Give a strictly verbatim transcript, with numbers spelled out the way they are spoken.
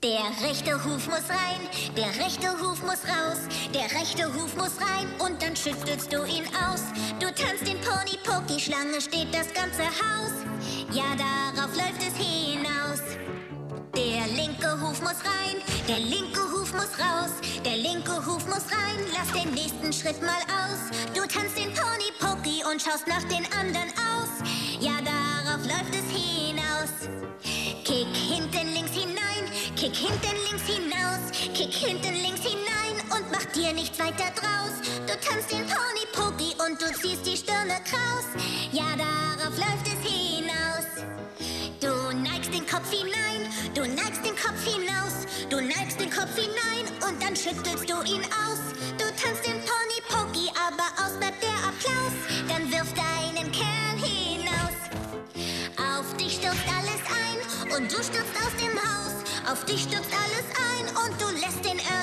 Der rechte Huf muss rein, der rechte Huf muss raus, der rechte Huf muss rein und dann schüttelst du ihn aus. Du tanzt den Pony Poki, Schlange steht das ganze Haus. Ja, darauf läuft es hinaus. Der linke Huf muss rein, der linke Huf muss raus, der linke Huf muss rein, lass den nächsten Schritt mal aus. Du tanzt den Pony Poki und schaust nach den anderen aus. Ja, darauf läuft es hinaus. Kick hinten links hinein, kick hinten links hinaus, kick hinten links hinein und mach dir nichts weiter draus. Du tanzt den Pony Poki und du ziehst die Stirne kraus. Ja, darauf läuft es hinaus. Du neigst den Kopf hinein, du neigst den Kopf hinaus, du neigst den Kopf hinein und dann schüttelst du ihn aus. Du tanzt den Pony Poki, aber aus bleibt der Applaus. Dann wirf deinen Kerl hinaus. Auf dich stürzt alles ein und du stürzt aus dem Haus. Auf dich stürzt alles ein und du lässt den